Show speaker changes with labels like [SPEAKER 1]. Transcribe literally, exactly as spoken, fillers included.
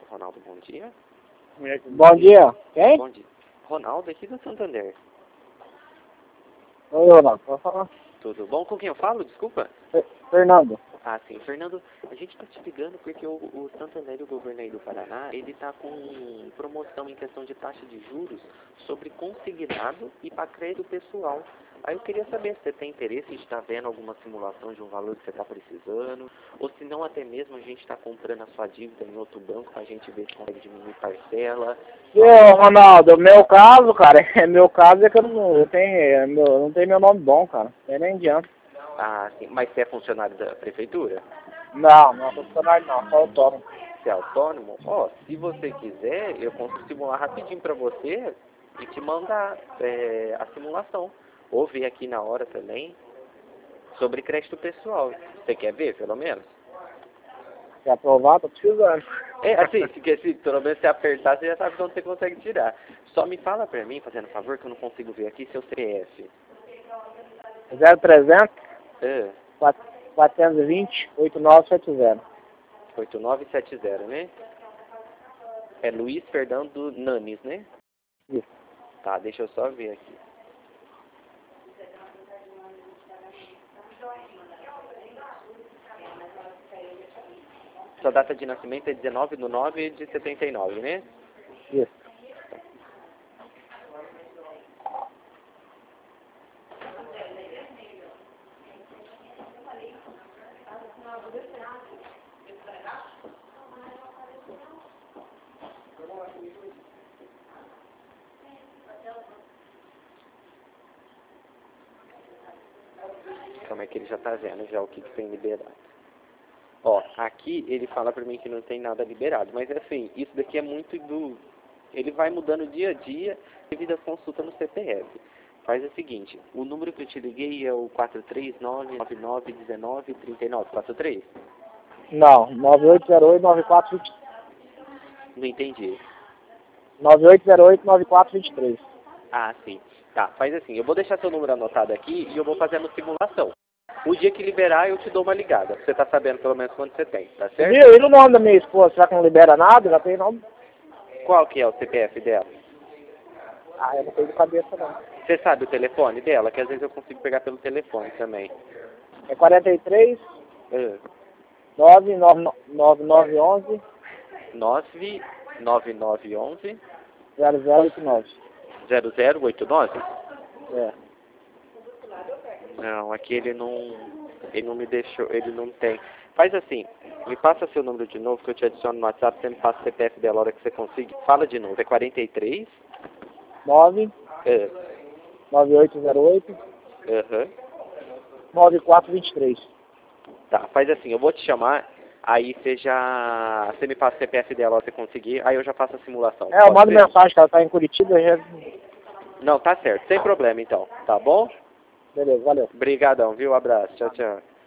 [SPEAKER 1] Ronaldo, bom dia.
[SPEAKER 2] Bom dia. Quem?
[SPEAKER 1] Bom dia. Ronaldo aqui do Santander.
[SPEAKER 2] Oi, Ronaldo. Pode falar?
[SPEAKER 1] Tudo bom? Com quem eu falo? Desculpa.
[SPEAKER 2] Fer- Fernando.
[SPEAKER 1] Ah, sim. Fernando, a gente está te ligando porque o, o Santander, o governo aí do Paraná, ele está com promoção em questão de taxa de juros sobre consignado e para crédito pessoal. Aí eu queria saber se você tem interesse em estar vendo alguma simulação de um valor que você está precisando, ou se não até mesmo a gente está comprando a sua dívida em outro banco para a gente ver se consegue diminuir parcela.
[SPEAKER 2] Ô, Ronaldo, meu caso, cara, é meu caso é que eu não, eu tenho, é meu, eu não tenho meu nome bom, cara. Não nem adianta.
[SPEAKER 1] Ah, sim. Mas você é funcionário da prefeitura?
[SPEAKER 2] Não, não é funcionário não, só autônomo.
[SPEAKER 1] Você é autônomo? Ó, se você quiser, eu consigo simular rapidinho para você e te mandar é, a simulação. Ou ver aqui na hora também sobre crédito pessoal. Você quer ver, pelo menos?
[SPEAKER 2] Se aprovar, tô precisando.
[SPEAKER 1] É, assim, se, quer- se pelo menos você apertar, você já sabe de onde você consegue tirar. Só me fala pra mim, fazendo favor, que eu não consigo ver aqui, seu C P F.
[SPEAKER 2] zero trezentos,
[SPEAKER 1] É,
[SPEAKER 2] quatrocentos e vinte, oitenta e nove setenta.
[SPEAKER 1] oito nove sete zero, né? É Luiz Fernando Nanes, né?
[SPEAKER 2] Isso.
[SPEAKER 1] Tá, deixa eu só ver aqui. Sua data de nascimento é dezenove de nove de setenta e nove, né?
[SPEAKER 2] Isso.
[SPEAKER 1] Como é que ele já tá vendo já o que, que tem liberado. Ó, aqui ele fala pra mim que não tem nada liberado, mas assim, isso daqui é muito do... Ele vai mudando dia a dia devido às consultas no C P F. Faz o seguinte, o número que eu te liguei é o quatro três nove nove nove um nove três nove quatro três?
[SPEAKER 2] Não, nove oito zero oito, nove quatro dois
[SPEAKER 1] Não entendi.
[SPEAKER 2] nove oito zero oito, nove quatro dois três.
[SPEAKER 1] Ah, sim. Tá, faz assim, eu vou deixar seu número anotado aqui e eu vou fazer a simulação. O dia que liberar, eu te dou uma ligada. Você tá sabendo pelo menos quanto você tem, tá certo?
[SPEAKER 2] Viu? E no nome da minha esposa, será que não libera nada? Já tem nome?
[SPEAKER 1] Qual que é o C P F dela?
[SPEAKER 2] Ah, eu não tenho de cabeça não.
[SPEAKER 1] Você sabe o telefone dela? Que às vezes eu consigo pegar pelo telefone também.
[SPEAKER 2] É quarenta e três,
[SPEAKER 1] Ah,
[SPEAKER 2] nove nove nove nove onze,
[SPEAKER 1] nove nove nove um um
[SPEAKER 2] zero zero oito nove.
[SPEAKER 1] zero zero oito nove?
[SPEAKER 2] É.
[SPEAKER 1] Não, aqui ele não, ele não me deixou, ele não tem. Faz assim, me passa seu número de novo que eu te adiciono no WhatsApp, você me passa o C P F dela a hora que você conseguir. Fala de novo, é quarenta e três?
[SPEAKER 2] nove
[SPEAKER 1] É,
[SPEAKER 2] nove oito zero oito,
[SPEAKER 1] aham.
[SPEAKER 2] nove quatro dois três.
[SPEAKER 1] Tá, faz assim, eu vou te chamar, aí você já, você me passa o C P F dela a hora que você conseguir, aí eu já faço a simulação.
[SPEAKER 2] É, eu
[SPEAKER 1] Pode
[SPEAKER 2] mando
[SPEAKER 1] ser?
[SPEAKER 2] mensagem que ela tá em Curitiba e já...
[SPEAKER 1] Não, tá certo, sem problema então, tá bom?
[SPEAKER 2] Beleza, valeu.
[SPEAKER 1] Obrigadão, viu? Abraço, tchau, tchau.